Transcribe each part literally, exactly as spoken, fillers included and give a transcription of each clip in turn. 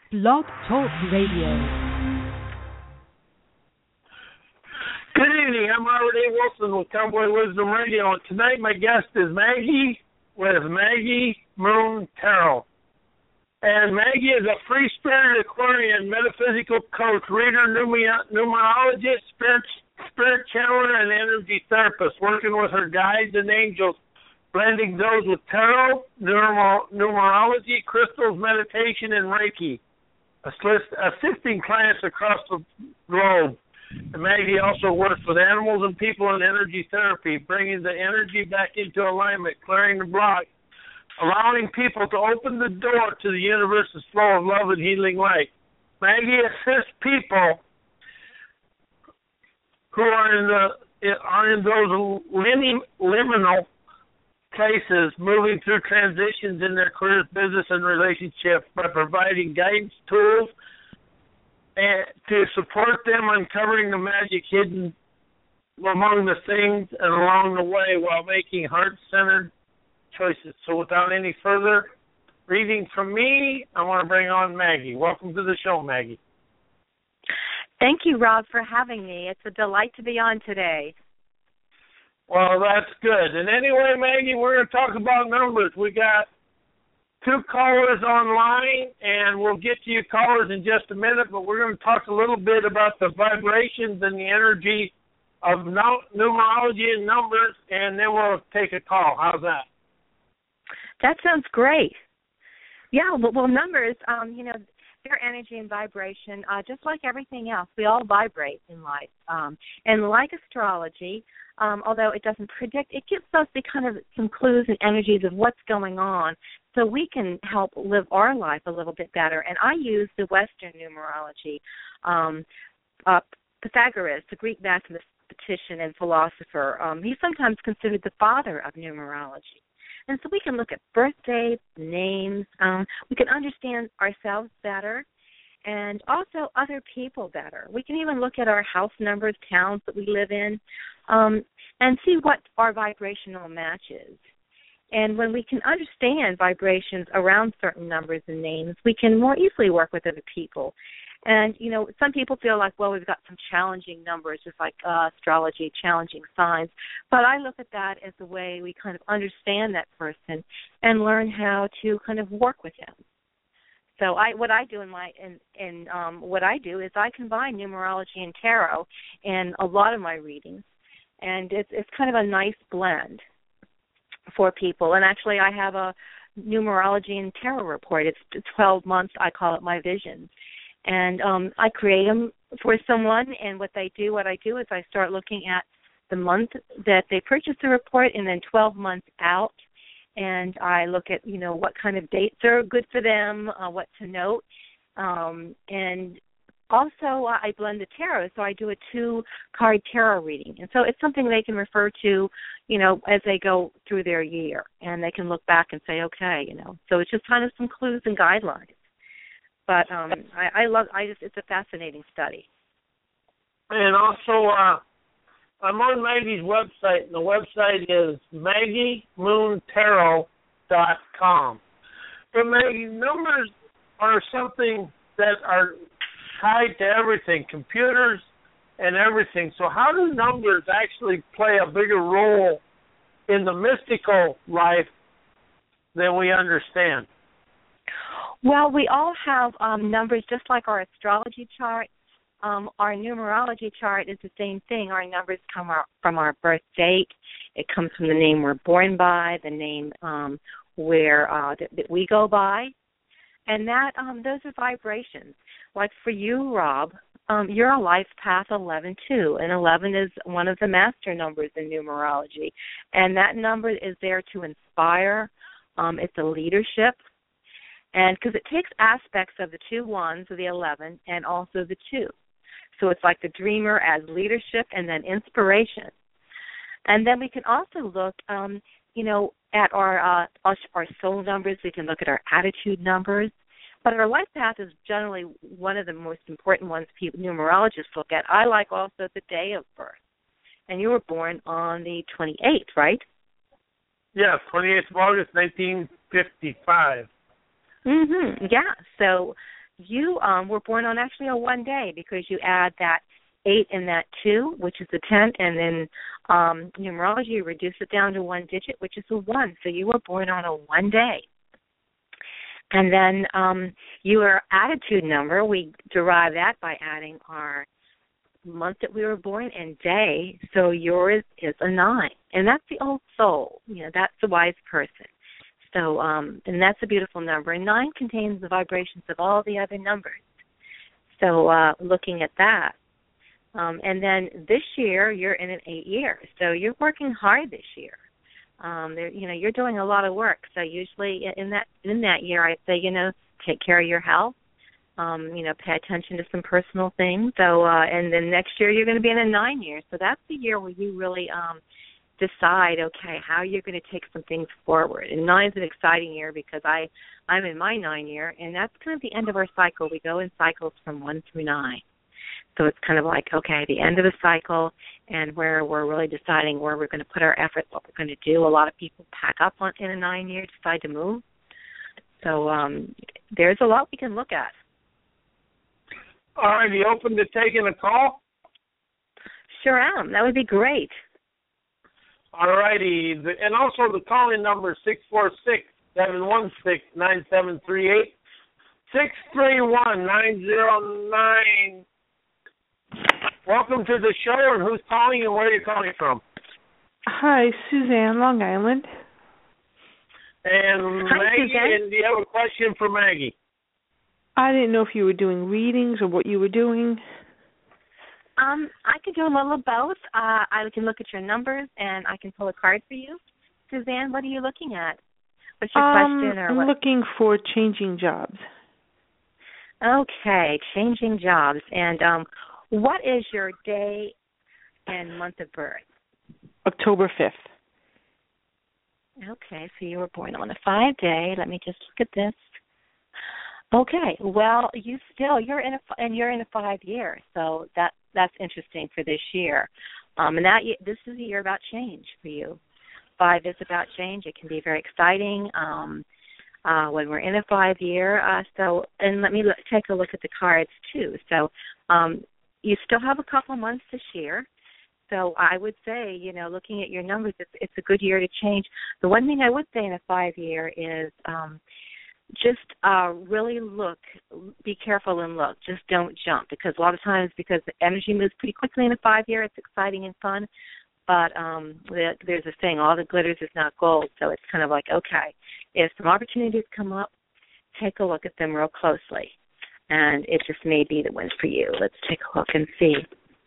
Blog Talk Radio. Good evening. I'm Robert A. Wilson with Cowboy Wisdom Radio, and tonight my guest is Maggie with Maggie Moon Tarot. And Maggie is a free spirit Aquarian, metaphysical coach, reader, numer- numerologist, spirit, spirit channeler, and energy therapist, working with her guides and angels, blending those with tarot, numer- numerology, crystals, meditation, and Reiki, assist- assisting clients across the globe. And Maggie also works with animals and people in energy therapy, bringing the energy back into alignment, clearing the block, allowing people to open the door to the universe's flow of love and healing light. Maggie assists people who are in the are in those lim- liminal places, moving through transitions in their careers, business, and relationships by providing guidance, tools, and to support them uncovering the magic hidden among the things and along the way while making heart-centered choices. So without any further reading from me, I want to bring on Maggie. Welcome to the show, Maggie. Thank you, Rob, for having me. It's a delight to be on today. Well, that's good. And anyway, Maggie, we're going to talk about numbers. We got two callers online, and we'll get to your callers in just a minute, but we're going to talk a little bit about the vibrations and the energy of no- numerology and numbers, and then we'll take a call. How's that? That sounds great. Yeah, well, well numbers, um, you know, their energy and vibration, uh, just like everything else, we all vibrate in life. Um, and like astrology, um, although it doesn't predict, it gives us the kind of some clues and energies of what's going on so we can help live our life a little bit better. And I use the Western numerology. Um, uh, Pythagoras, the Greek mathematician and philosopher, um, he's sometimes considered the father of numerology. And so we can look at birthdays, names. Um, we can understand ourselves better and also other people better. We can even look at our house numbers, towns that we live in, um, and see what our vibrational match is. And when we can understand vibrations around certain numbers and names, we can more easily work with other people. And, you know, some people feel like, well, we've got some challenging numbers, just like uh, astrology, challenging signs. But I look at that as a way we kind of understand that person and learn how to kind of work with them. So I, what I do in my, in, in um, what I do is I combine numerology and tarot in a lot of my readings, and it's it's kind of a nice blend for people. And actually, I have a numerology and tarot report. It's twelve months. I call it my vision. And um, I create them for someone, and what they do, what I do is I start looking at the month that they purchased the report, and then twelve months out, and I look at, you know, what kind of dates are good for them, uh, what to note, um, and also uh, I blend the tarot, so I do a two-card tarot reading, and so it's something they can refer to, you know, as they go through their year, and they can look back and say, okay, you know, so it's just kind of some clues and guidelines. But um, I, I love. I just. It's a fascinating study. And also, uh, I'm on Maggie's website, and the website is maggie moon tarot dot com. But Maggie, numbers are something that are tied to everything, computers and everything. So how do numbers actually play a bigger role in the mystical life than we understand? Well, we all have um, numbers just like our astrology chart. Um, our numerology chart is the same thing. Our numbers come our, from our birth date. It comes from the name we're born by, the name um, where uh, that, that we go by, and that um, those are vibrations. Like for you, Rob, um, you're a life path eleven two, and eleven is one of the master numbers in numerology, and that number is there to inspire. Um, it's a leadership. And because it takes aspects of the two ones, of the eleven, and also the two. So it's like the dreamer as leadership and then inspiration. And then we can also look, um, you know, at our, uh, our our soul numbers. We can look at our attitude numbers. But our life path is generally one of the most important ones people, numerologists look at. I like also the day of birth. And you were born on the twenty-eighth, right? Yeah, twenty-eighth of August, nineteen fifty-five. Mm-hmm. Yeah. So you um, were born on actually a one day because you add that eight and that two, which is a ten, and then um, numerology, you reduce it down to one digit, which is a one. So you were born on a one day. And then um, your attitude number, we derive that by adding our month that we were born and day. So yours is a nine, and that's the old soul. You know, that's the wise person. So, um, and that's a beautiful number. And nine contains the vibrations of all the other numbers. So, uh, looking at that, um, and then this year you're in an eight year. So you're working hard this year. Um, you know, you're doing a lot of work. So usually in that in that year, I'd say, you know, take care of your health. Um, you know, pay attention to some personal things. So, uh, and then next year you're going to be in a nine year. So that's the year where you really um, decide, okay, how you're going to take some things forward. And nine's an exciting year because I, I'm in my nine year, and that's kind of the end of our cycle. We go in cycles from one through nine. So it's kind of like, okay, the end of the cycle and where we're really deciding where we're going to put our efforts, what we're going to do. A lot of people pack up on, in a nine year, decide to move. So um, there's a lot we can look at. All right, you open to taking a call? Sure am. That would be great. All righty. And also the calling number is six four six, seven one six, nine seven three eight, six three one, nine zero nine. Welcome to the show, and who's calling and where are you calling from? Hi, Suzanne, Long Island. And Hi, Maggie, Suzanne. and do you have a question for Maggie? I didn't know if you were doing readings or what you were doing. Um, I could do a little of both. Uh, I can look at your numbers, and I can pull a card for you. Suzanne, what are you looking at? What's your um, question? Or I'm what? looking for changing jobs. Okay, changing jobs. And um, what is your day and month of birth? October fifth. Okay, so you were born on a five day. Let me just look at this. Okay, well, you still you're in a and you're in a five year, so that that's interesting for this year. Um, and that this is a year about change for you. Five is about change. It can be very exciting um, uh, when we're in a five year. Uh, so, and let me look, take a look at the cards too. So, um, you still have a couple months this year. So I would say, you know, looking at your numbers, it's, it's a good year to change. The one thing I would say in a five year is. Um, Just uh, really look, be careful and look. Just don't jump because a lot of times because the energy moves pretty quickly in a five-year, it's exciting and fun. But um, there's a saying, all that glitters is not gold. So it's kind of like, okay, if some opportunities come up, take a look at them real closely. And it just may be the one for you. Let's take a look and see.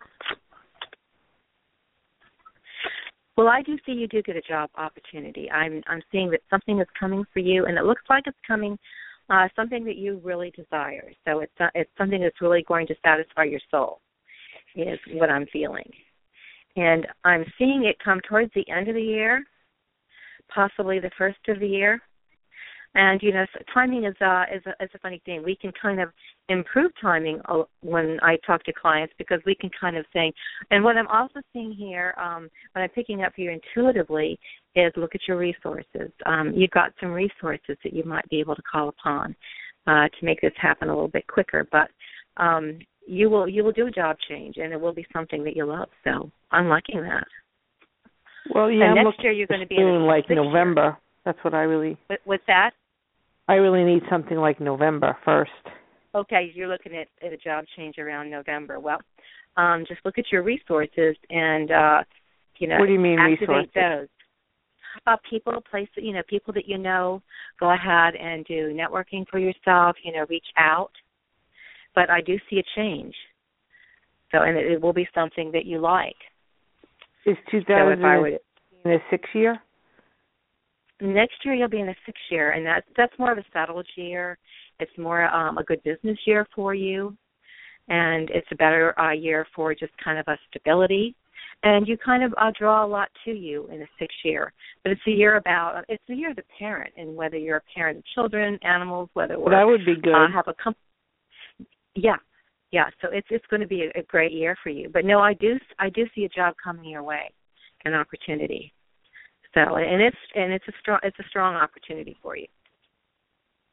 Well, I do see you do get a job opportunity. I'm I'm seeing that something is coming for you, and it looks like it's coming, uh, something that you really desire. So it's uh, it's something that's really going to satisfy your soul, is what I'm feeling. And I'm seeing it come towards the end of the year, possibly the first of the year. And, you know, so timing is, uh, is, a, is a funny thing. We can kind of improve timing when I talk to clients because we can kind of say, and what I'm also seeing here, um, what I'm picking up here intuitively is look at your resources. Um, you've got some resources that you might be able to call upon uh, to make this happen a little bit quicker. But um, you will you will do a job change, and it will be something that you love. So I'm liking that. Well, yeah, and I'm next year you're going to be soon, in a like sixth November. Year. That's what I really. With, with that. I really need something like November first. Okay, you're looking at, at a job change around November. Well, um, just look at your resources and, uh, you know, what do you mean activate resources? those. Uh, people, places, you know, people that you know, go ahead and do networking for yourself, you know, reach out. But I do see a change. So, and it, it will be something that you like. Is two thousand so if I would, in a six year? Next year you'll be in a six year, and that's that's more of a settled year. It's more um, a good business year for you, and it's a better uh, year for just kind of a stability. And you kind of uh, draw a lot to you in a six year. But it's a year about it's a year of the parent, and whether you're a parent of children, animals, whether we're well, that would be good. Uh, have a comp- yeah, yeah. So it's it's going to be a, a great year for you. But no, I do I do see a job coming your way, an opportunity. So and it's and it's a strong it's a strong opportunity for you.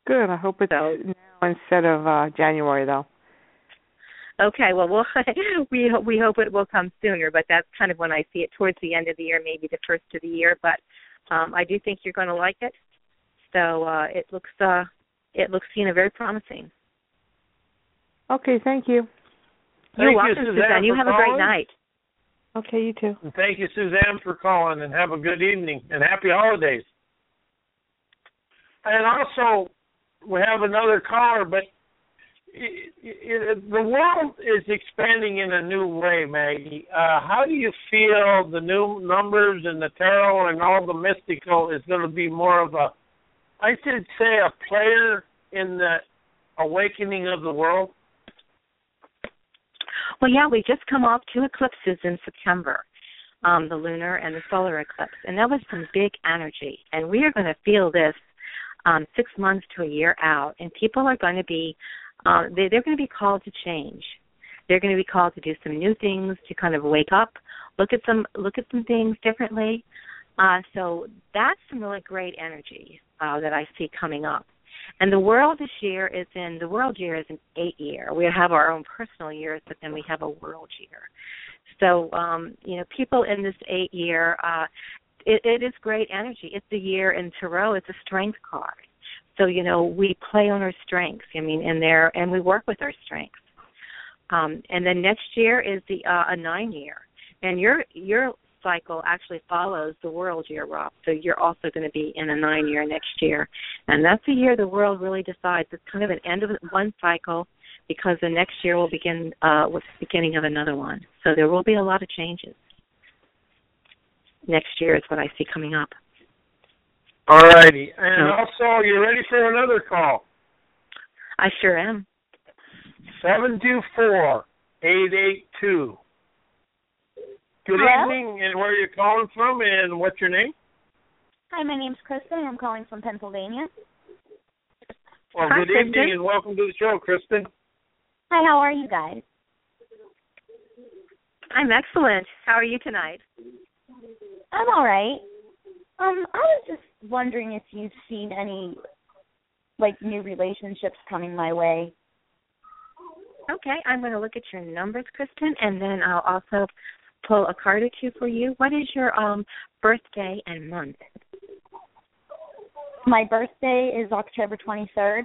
Good. I hope it's So, now instead of uh, January, though. okay, well, we'll we we hope it will come sooner, but that's kind of when I see it, towards the end of the year, maybe the first of the year. But um, I do think you're going to like it. So uh, it looks uh, it looks you know very promising. Okay, thank you. You're Thank you, welcome, Suzanne, Suzanne. You for have a great calling. night. Okay, you too. And thank you, Suzanne, for calling, and have a good evening, and happy holidays. And also, we have another caller, but it, it, the world is expanding in a new way, Maggie. Uh, how do you feel the new numbers and the tarot and all the mystical is going to be more of a, I should say, a player in the awakening of the world? Well, yeah, we just come off two eclipses in September, um, the lunar and the solar eclipse, and that was some big energy. And we are going to feel this um, six months to a year out, and people are going to be, uh, they, they're going to be called to change. They're going to be called to do some new things, to kind of wake up, look at some, look at some things differently. Uh, so that's some really great energy uh, that I see coming up. And the world this year is in, the world year is an eight year. We have our own personal years, but then we have a world year. So, um, you know, people in this eight year, uh, it, it is great energy. It's a year in Tarot. It's a strength card. So, you know, we play on our strengths. I mean, in there, and we work with our strengths. Um, and then next year is the uh, a nine year. And your your cycle actually follows the world year, Rob. So you're also going to be in a nine year next year. And that's the year the world really decides. It's kind of an end of one cycle, because the next year will begin uh, with the beginning of another one. So there will be a lot of changes. Next year is what I see coming up. All righty. And No. also, you ready for another call? I sure am. seven two four, eight eight two. Good Hello? evening, and where are you calling from, and what's your name? Hi, my name's Kristen, and I'm calling from Pennsylvania. Well, Hi, good Kristen. evening, and welcome to the show, Kristen. Hi, how are you guys? I'm excellent. How are you tonight? I'm all right. Um, I was just wondering if you've seen any, like, new relationships coming my way. Okay, I'm going to look at your numbers, Kristen, and then I'll also pull a card or two for you. What is your um birthday and month? My birthday is October twenty-third.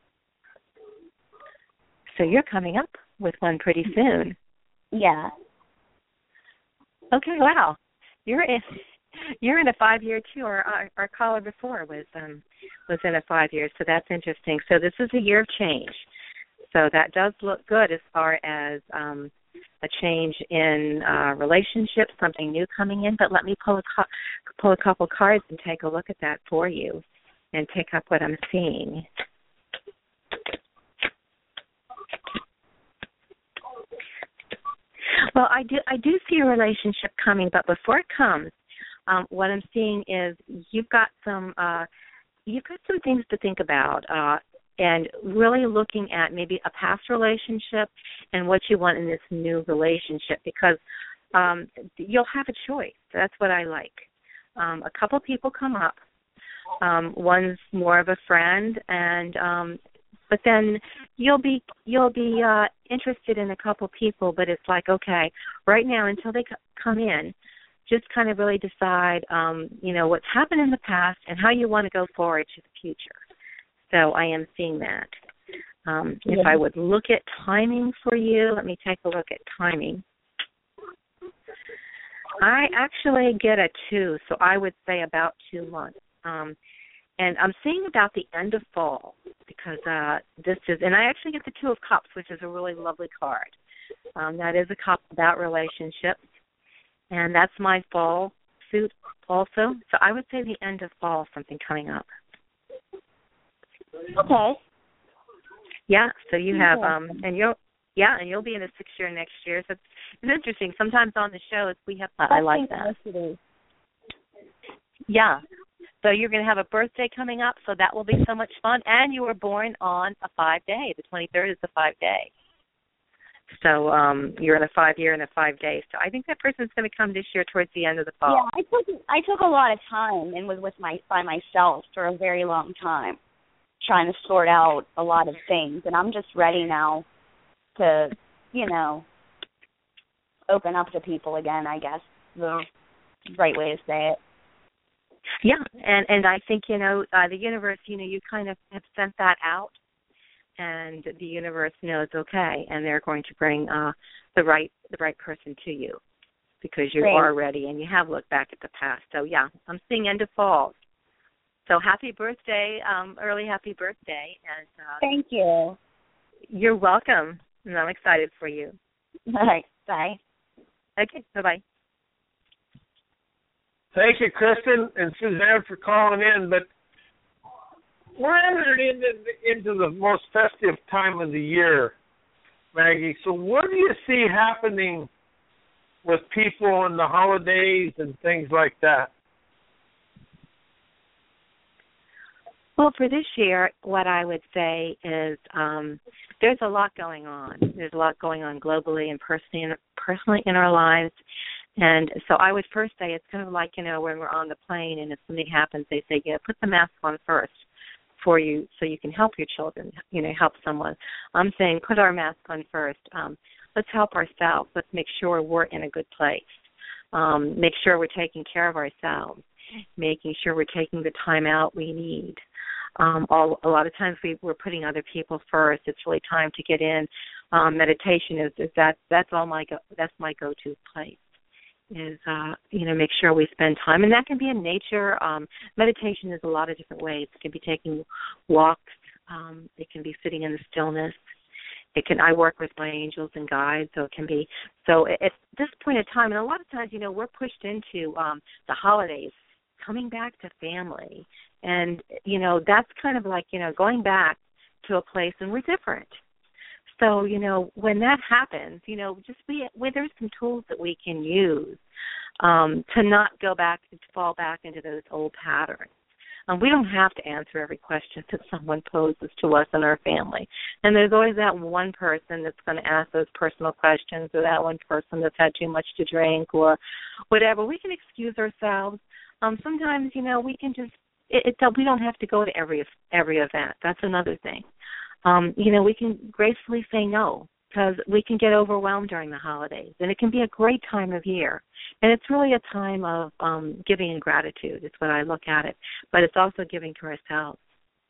So you're coming up with one pretty soon. Yeah. Okay, wow. You're in you're in a five year too. Our, our our caller before was um was in a five year, so that's interesting. So this is a year of change. So that does look good as far as um a change in uh, relationships, something new coming in. But let me pull a co- pull a couple cards and take a look at that for you, and pick up what I'm seeing. Well, I do I do see a relationship coming, but before it comes, um, what I'm seeing is you've got some uh, you've got some things to think about. Uh, And really looking at maybe a past relationship and what you want in this new relationship, because um, you'll have a choice. That's what I like. Um, a couple people come up. Um, one's more of a friend, and um, but then you'll be you'll be uh, interested in a couple people. But it's like, okay, right now until they c- come in, just kind of really decide, um, you know, what's happened in the past and how you want to go forward to the future. So I am seeing that. Um, if I would look at timing for you, let me take a look at timing. I actually get a two, so I would say about two months. Um, and I'm seeing about the end of fall, because uh, this is, and I actually get the Two of Cups, which is a really lovely card. Um, that is a cup about relationships, and that's my fall suit also. So I would say the end of fall, something coming up. Okay. Yeah, so you have, um, Interesting. and you'll, yeah, and you'll be in a six year next year. So it's, it's interesting. Sometimes on the show, we have, uh, I like that. Synchronicity. Yeah. So you're going to have a birthday coming up, so that will be so much fun. And you were born on a five day. The twenty-third is the five day. So um, you're in a five year and a five day. So I think that person's going to come this year towards the end of the fall. Yeah, I took I took a lot of time and was with my by myself for a very long time. trying to sort out a lot of things, and I'm just ready now to, you know, open up to people again, I guess, the right way to say it. Yeah, and, and I think, you know, uh, the universe, you know, you kind of have sent that out, and the universe knows, okay, and they're going to bring uh, the right the right person to you because you Great. are ready and you have looked back at the past. So, yeah, I'm seeing end of fall. So happy birthday, um, early happy birthday. And uh, thank you. You're welcome, and I'm excited for you. All right, bye. Okay, bye-bye. Thank you, Kristen and Suzanne, for calling in. But we're entering into, into the most festive time of the year, Maggie. So what do you see happening with people in the holidays and things like that? Well, for this year, what I would say is um, there's a lot going on. There's a lot going on globally and personally, personally in our lives. And so I would first say it's kind of like, you know, when we're on the plane and if something happens, they say, yeah, put the mask on first for you so you can help your children, you know, help someone. I'm saying put our mask on first. Um, let's help ourselves. Let's make sure we're in a good place. Um, make sure we're taking care of ourselves, making sure we're taking the time out we need. Um, all, a lot of times we, we're putting other people first. It's really time to get in. Um, meditation is, is that that's all my go, that's my go-to place. Is uh, you know make sure we spend time, and that can be in nature. Um, meditation is a lot of different ways. It can be taking walks. Um, it can be sitting in the stillness. It can. I work with my angels and guides, so it can be. So at this point in time, and a lot of times, you know, we're pushed into um, the holidays, coming back to family. And, you know, that's kind of like, you know, going back to a place and we're different. So, you know, when that happens, you know, just we, we there's some tools that we can use um, to not go back, to fall back into those old patterns. Um, we don't have to answer every question that someone poses to us in our family. And there's always that one person that's going to ask those personal questions, or that one person that's had too much to drink or whatever. We can excuse ourselves. Um, sometimes, you know, we can just, It, it, we don't have to go to every every event. That's another thing. Um, you know, we can gracefully say no because we can get overwhelmed during the holidays, and it can be a great time of year. And it's really a time of um, giving and gratitude is what I look at it, but it's also giving to ourselves.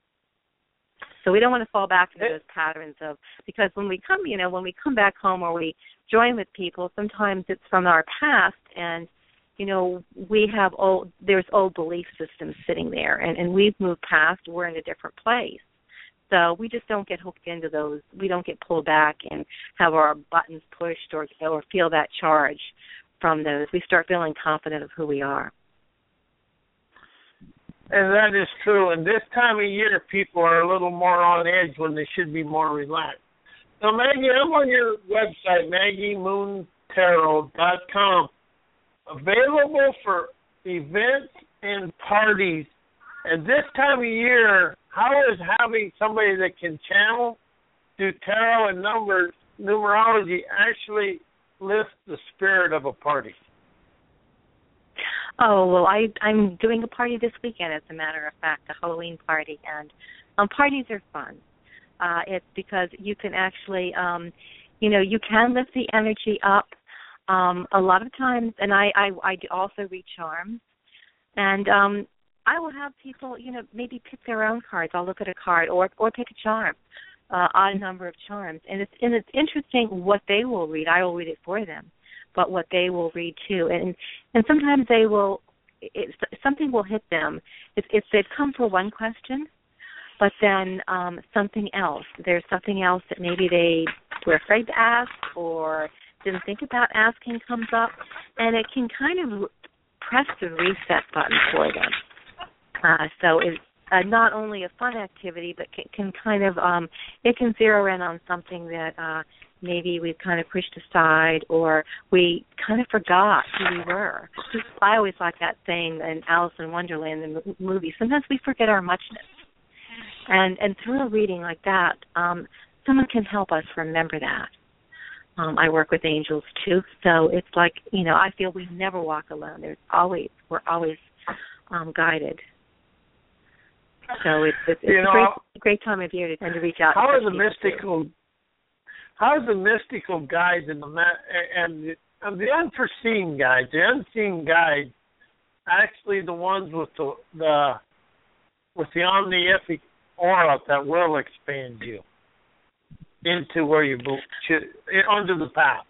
So we don't want to fall back into those patterns of, because when we come, you know, when we come back home or we join with people, sometimes it's from our past, and you know, we have old, there's old belief systems sitting there, and, and we've moved past, we're in a different place. So we just don't get hooked into those. We don't get pulled back and have our buttons pushed or, or feel that charge from those. We start feeling confident of who we are. And that is true. And this time of year, people are a little more on edge when they should be more relaxed. Now, Maggie, I'm on your website, Maggie Moon Tarot dot com. Available for events and parties. And this time of year, how is having somebody that can channel, do tarot and numbers, numerology, actually lift the spirit of a party? Oh, well, I, I'm doing a party this weekend, as a matter of fact, a Halloween party. And um, parties are fun. Uh, it's because you can actually, um, you know, you can lift the energy up. Um, a lot of times, and I, I, I also read charms, and um, I will have people, you know, maybe pick their own cards. I'll look at a card or or pick a charm, uh, odd number of charms, and it's and it's interesting what they will read. I will read it for them, but what they will read too, and and sometimes they will, it, something will hit them. If, if they've come for one question, but then um, something else, there's something else that maybe they were afraid to ask or didn't think about asking comes up, and it can kind of press the reset button for them. Uh, so it's uh, not only a fun activity, but can, can kind of, um, it can zero in on something that uh, maybe we've kind of pushed aside or we kind of forgot who we were. I always like that saying in Alice in Wonderland, the movie, sometimes we forget our muchness. And, and through a reading like that, um, someone can help us remember that. Um, I work with angels, too, so it's like, you know, I feel we never walk alone. There's always, we're always um, guided. So it's it's, it's you a know, great great time of year to tend to reach out. How to are the people mystical? too. How are the mystical guides and the and the, and the unforeseen guides, the unseen guides, actually the ones with the the with the omnific aura that will expand you into where you should, onto the path?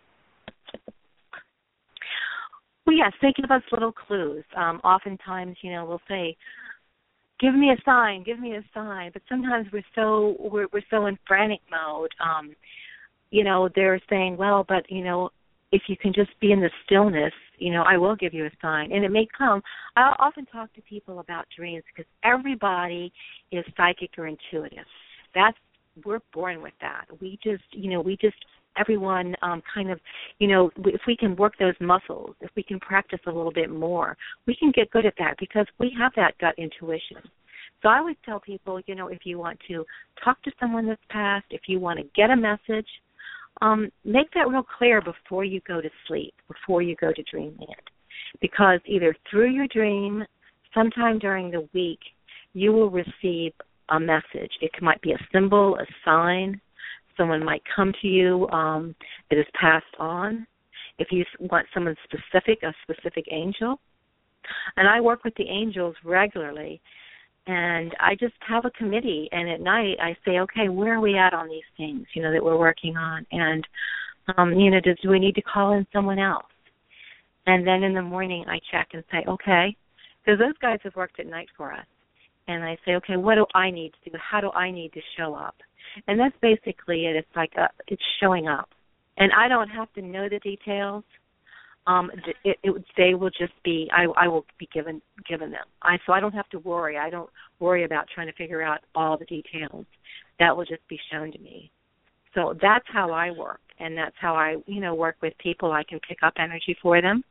Well, yes, they give us little clues. Um, oftentimes, you know, we'll say, "Give me a sign, give me a sign," but sometimes we're so we're, we're so in frantic mode. Um, you know, they're saying, "Well, but you know, if you can just be in the stillness, you know, I will give you a sign," and it may come. I often talk to people about dreams because everybody is psychic or intuitive. That's we're born with that. We just, you know, we just. Everyone um, kind of, you know, if we can work those muscles, if we can practice a little bit more, we can get good at that because we have that gut intuition. So I always tell people, you know, if you want to talk to someone that's passed, if you want to get a message, um, make that real clear before you go to sleep, before you go to dreamland. Because either through your dream, sometime during the week, you will receive a message. It might be a symbol, a sign. Someone might come to you um, that is passed on. If you want someone specific, a specific angel. And I work with the angels regularly, and I just have a committee, and at night I say, okay, where are we at on these things, you know, that we're working on? And, um, you know, does, do we need to call in someone else? And then in the morning I check and say, okay, because those guys have worked at night for us. And I say, okay, what do I need to do? How do I need to show up? And that's basically it. It's like a, it's showing up. And I don't have to know the details. Um, it, it, they will just be, I, I will be given given them. I, so I don't have to worry. I don't worry about trying to figure out all the details. That will just be shown to me. So that's how I work. And that's how I, you know, work with people. I can pick up energy for them.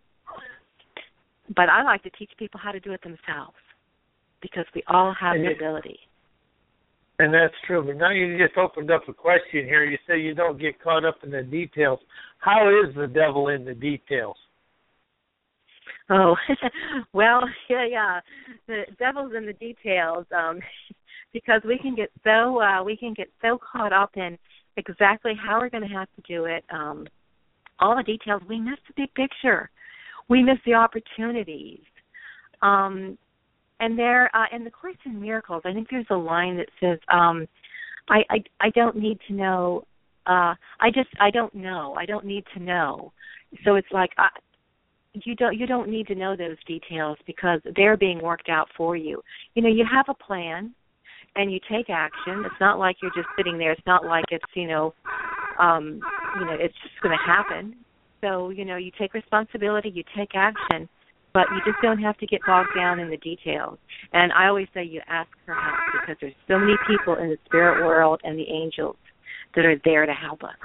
But I like to teach people how to do it themselves because we all have and the it, ability. And that's true. But now you just opened up a question here. You say you don't get caught up in the details. How is the devil in the details? Oh, well, yeah, yeah. The devil's in the details um, because we can get so uh, we can get so caught up in exactly how we're going to have to do it. Um, all the details, we miss the big picture. We miss the opportunities. Um, And there, uh, in the Course in Miracles, I think there's a line that says, um, I, I, "I don't need to know. Uh, I just, I don't know. I don't need to know." So it's like I, you don't, you don't need to know those details because they're being worked out for you. You know, you have a plan, and you take action. It's not like you're just sitting there. It's not like it's, you know, um, you know, it's just going to happen. So you know, you take responsibility. You take action. But you just don't have to get bogged down in the details. And I always say you ask for help because there's so many people in the spirit world and the angels that are there to help us.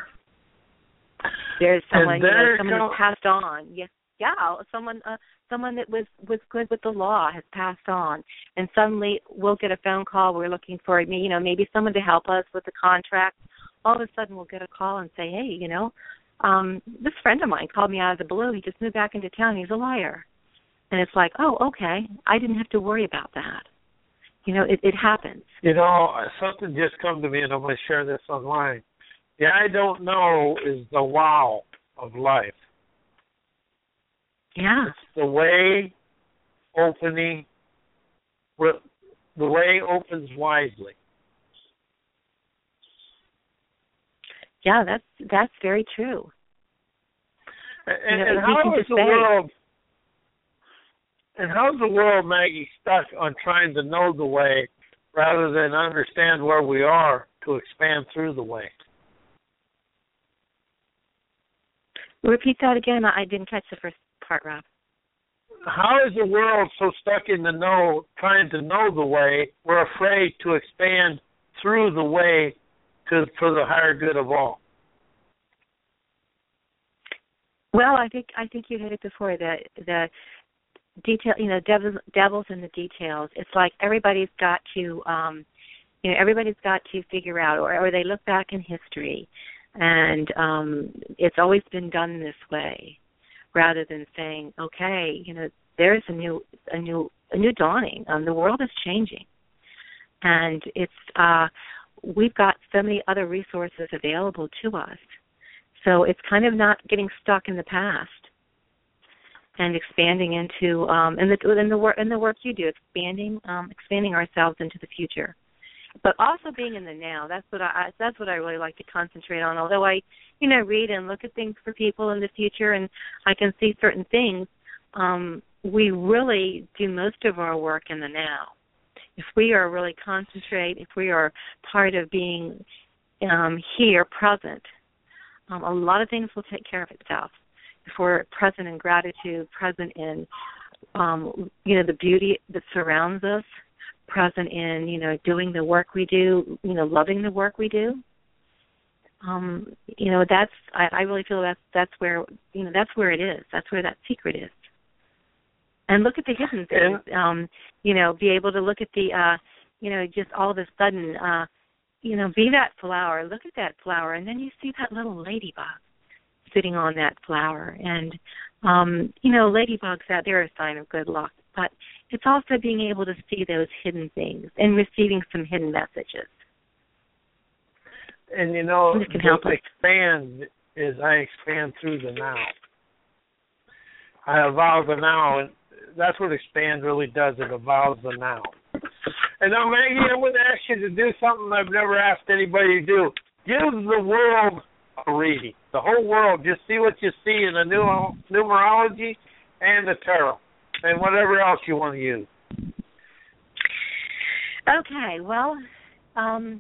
There's someone, you know, someone who's passed on. Yes, yeah, someone, uh, someone that was, was good with the law has passed on, and suddenly we'll get a phone call. We're looking for, you know, maybe someone to help us with the contract. All of a sudden, we'll get a call and say, hey, you know, um, this friend of mine called me out of the blue. He just moved back into town. He's a liar. And it's like, oh, okay, I didn't have to worry about that. You know, it, it happens. You know, something just come to me, and I'm going to share this online. The I don't know is the wow of life. Yeah. It's the way opening, the way opens wisely. Yeah, that's that's very true. And, you know, and how is the say, world? And how's the world, Maggie, stuck on trying to know the way rather than understand where we are to expand through the way? Repeat that again. I didn't catch the first part, Rob. How is the world so stuck in the know, trying to know the way, we're afraid to expand through the way to for the higher good of all? Well, I think I think you hit it before. The the detail, you know, devils, devils in the details. It's like everybody's got to, um, you know, everybody's got to figure out, or, or they look back in history, and um, it's always been done this way, rather than saying, okay, you know, there's a new, a new, a new dawning. Um, the world is changing, And it's uh, we've got so many other resources available to us. So it's kind of not getting stuck in the past and expanding into um, and the in the work in the work you do, expanding um, expanding ourselves into the future, but also being in the now. That's what I that's what I really like to concentrate on. Although I, you know, read and look at things for people in the future, and I can see certain things. Um, we really do most of our work in the now. If we are really concentrate, if we are part of being um, here, present, um, a lot of things will take care of itself. If we're present in gratitude, present in, um, you know, the beauty that surrounds us, present in, you know, doing the work we do, you know, loving the work we do, um, you know, that's, I, I really feel that's, that's where, you know, that's where it is. That's where that secret is. And look at the hidden things, um, you know, be able to look at the, uh, you know, just all of a sudden, uh, you know, be that flower, look at that flower, and then you see that little ladybug sitting on that flower. And, um, you know, ladybugs out there are a sign of good luck, but it's also being able to see those hidden things and receiving some hidden messages. And, you know, this can help expand is I expand through the now. I evolve the now, and that's what expand really does. It evolves the now. And now, Maggie, I'm going to ask you to do something I've never asked anybody to do. Give the world a reading. The whole world, just see what you see in the numerology and the tarot and whatever else you want to use. Okay, well, um,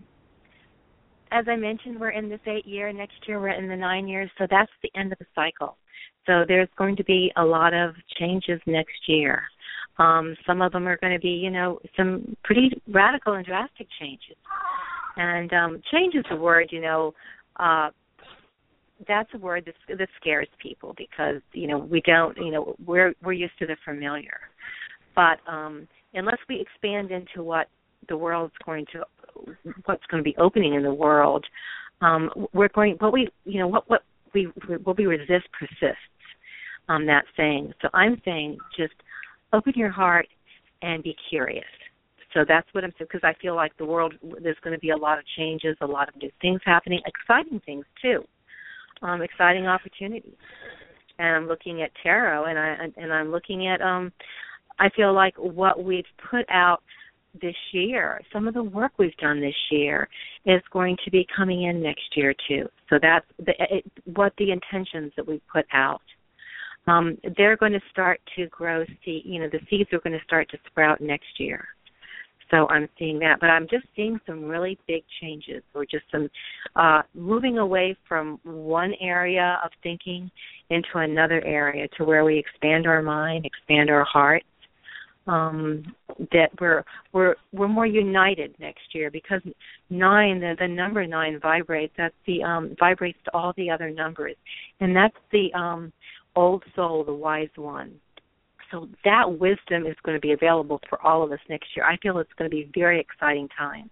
as I mentioned, we're in this eight year. Next year we're in the nine years, so that's the end of the cycle. So there's going to be a lot of changes next year. Um, some of them are going to be, you know, some pretty radical and drastic changes. And um, change is a word, you know, uh, that's a word that, that scares people because, you know, we don't, you know, we're we're used to the familiar. But um, unless we expand into what the world's going to, what's going to be opening in the world, um, we're going, what we, you know, what what we what we resist persists. Um, that saying. So I'm saying just open your heart and be curious. So that's what I'm saying, because I feel like the world, there's going to be a lot of changes, a lot of new things happening, exciting things too, um, exciting opportunities. And I'm looking at tarot, and I and I'm looking at. Um, I feel like what we've put out this year, some of the work we've done this year, is going to be coming in next year too. So that's the, it, what the intentions that we put out. Um, they're going to start to grow seed, you know, the seeds are going to start to sprout next year. So I'm seeing that. But I'm just seeing some really big changes, or just some uh, moving away from one area of thinking into another area to where we expand our mind, expand our hearts, um, that we're we're we're more united next year, because nine, the, the number nine vibrates. That's the um, vibrates to all the other numbers, and that's the um, old soul, the wise one. So that wisdom is going to be available for all of us next year. I feel it's going to be very exciting times.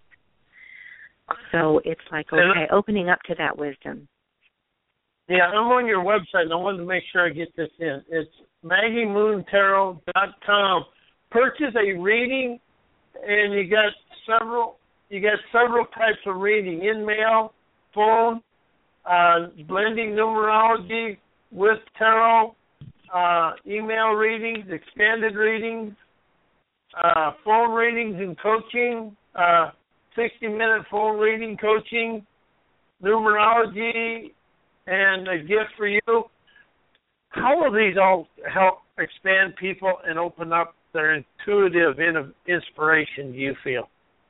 So it's like, okay, opening up to that wisdom. Yeah, I'm on your website, and I wanted to make sure I get this in. It's Maggie Moon Tarot dot com. Purchase a reading, and you got several. You got several types of reading: in mail, phone, uh, blending numerology with tarot, uh, email readings, expanded readings, uh, phone readings and coaching, uh, sixty-minute phone reading coaching, numerology, and a gift for you. How will these all help expand people and open up their intuitive inspiration, do you feel?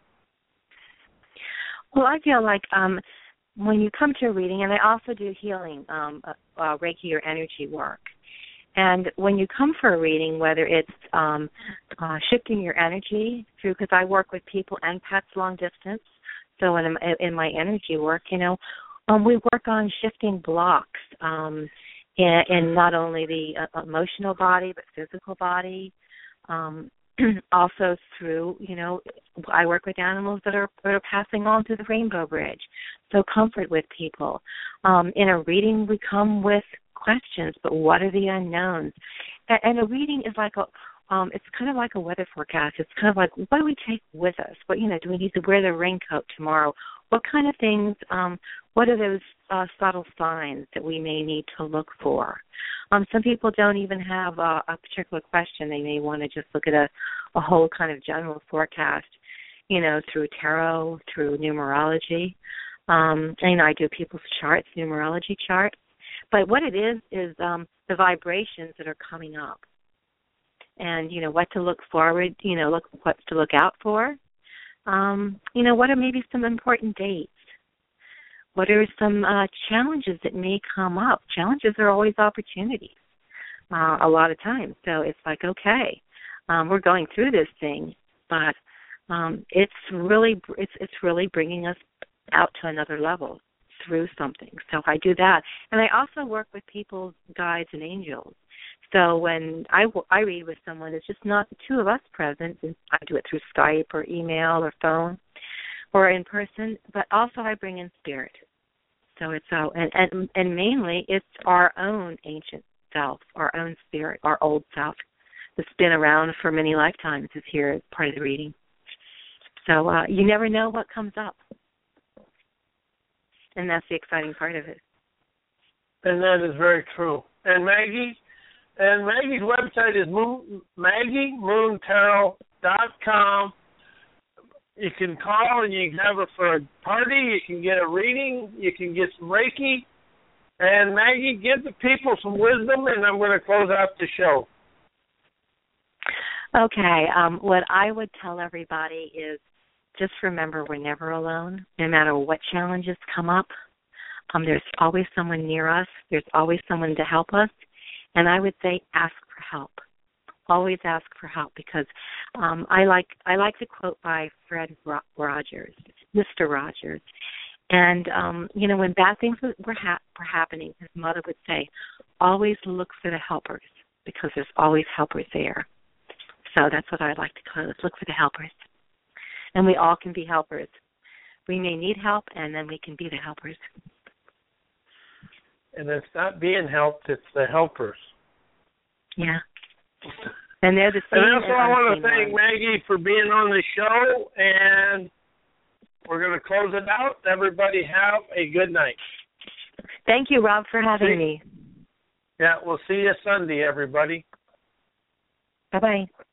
Well, I feel like um, when you come to a reading, and I also do healing, um, uh, uh, Reiki or energy work, and when you come for a reading, whether it's um, uh, shifting your energy through, because I work with people and pets long distance, so in, in my energy work, you know, um, we work on shifting blocks um, in, in not only the uh, emotional body, but physical body. Um, also through, you know, I work with animals that are, that are passing on through the Rainbow Bridge. So comfort with people. Um, in a reading, we come with questions, but what are the unknowns? And, and a reading is like a, um, it's kind of like a weather forecast. It's kind of like, what do we take with us? What, you know, do we need to wear the raincoat tomorrow? What kind of things, um, what are those uh, subtle signs that we may need to look for? Um, some people don't even have a, a particular question. They may want to just look at a, a whole kind of general forecast, you know, through tarot, through numerology. Um, and, you know, I do people's charts, numerology charts. But what it is is um, the vibrations that are coming up. And, you know, what to look forward, you know, look what to look out for. Um, you know, what are maybe some important dates? What are some uh, challenges that may come up? Challenges are always opportunities uh, a lot of times. So it's like, okay, um, we're going through this thing, but um, it's really it's it's really bringing us out to another level through something. So I do that, and I also work with people's guides and angels. So when I, I read with someone, it's just not the two of us present. And I do it through Skype or email or phone or in person, but also I bring in spirit. So it's uh, and, and and mainly it's our own ancient self, our own spirit, our old self that's been around for many lifetimes is here as part of the reading. So uh, you never know what comes up, and that's the exciting part of it. And that is very true. And Maggie, and Maggie's website is Moon, Maggie Moon Tarot dot com. You can call and you can have her for a party. You can get a reading. You can get some Reiki. And Maggie, give the people some wisdom, and I'm going to close out the show. Okay. Um, what I would tell everybody is just remember we're never alone. No matter what challenges come up, um, there's always someone near us. There's always someone to help us. And I would say ask for help. Always ask for help, because um, I like I like the quote by Fred Rogers, Mister Rogers. And, um, you know, when bad things were, ha- were happening, his mother would say, always look for the helpers, because there's always helpers there. So that's what I'd like to close. Look for the helpers. And we all can be helpers. We may need help, and then we can be the helpers. And it's not being helped, it's the helpers. Yeah. And they're the same. And also I want to thank ones. Maggie for being on the show, and we're going to close it out. Everybody have a good night. Thank you, Rob, for having see, me. Yeah, we'll see you Sunday, everybody. Bye-bye.